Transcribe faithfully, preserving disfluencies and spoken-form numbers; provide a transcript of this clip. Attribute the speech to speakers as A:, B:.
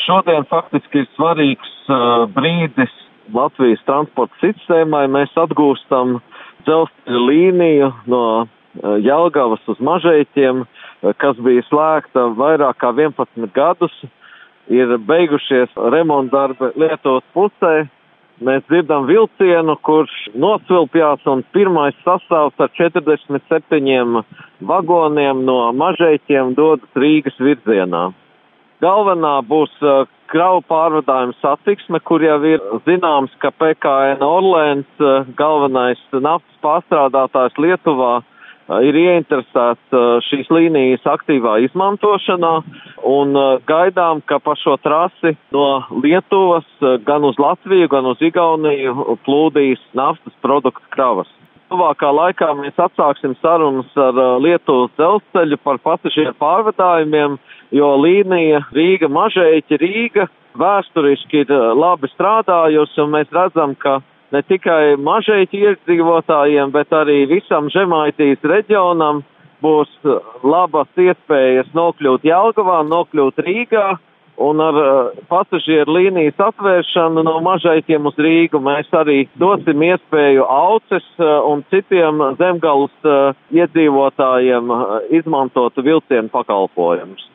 A: Šodien faktiski ir svarīgs uh, brīdis Latvijas transporta sistēmai. Mēs atgūstam dzelzceļa līniju no uh, Jelgavas uz Mažeiķiem, uh, kas bija slēgta vairāk kā vienpadsmit gadus. Ir beigušies remonta darbi Lietuvas pusē. Mēs dzirdam vilcienu, kurš nosvilpjās, un pirmais sastāvs ar četrdesmit septiņiem vagoniem no Mažeiķiem dodas Rīgas virzienā. Galvenā būs uh, kravu pārvadājuma satiksme, kur jau ir zināms, ka P K N Orlēns, uh, galvenais naftas pārstrādātājs Lietuvā, uh, ir ieinteresēts uh, šīs līnijas aktīvā izmantošanā, un uh, gaidām, ka pa šo trasi no Lietuvas uh, gan uz Latviju, gan uz Igauniju plūdīs naftas produktu kravas. Tuvākā laikā mēs atsāksim sarunas ar uh, Lietuvas dzelzceļu par pasažieru pārvadājumiem, jo līnija Rīga-Mažeiķi-Rīga vēsturiski ir uh, labi strādājusi, un mēs redzam, ka ne tikai Mažeiķi iedzīvotājiem, bet arī visam Žemaitijas reģionam būs uh, labas iespējas nokļūt Jelgavā, nokļūt Rīgā. Un ar uh, pasažieru līnijas atvēršanu no Mažeiķiem uz Rīgu mēs arī dosim iespēju Auces uh, un citiem Zemgales uh, iedzīvotājiem uh, izmantot vilcienu pakalpojumus.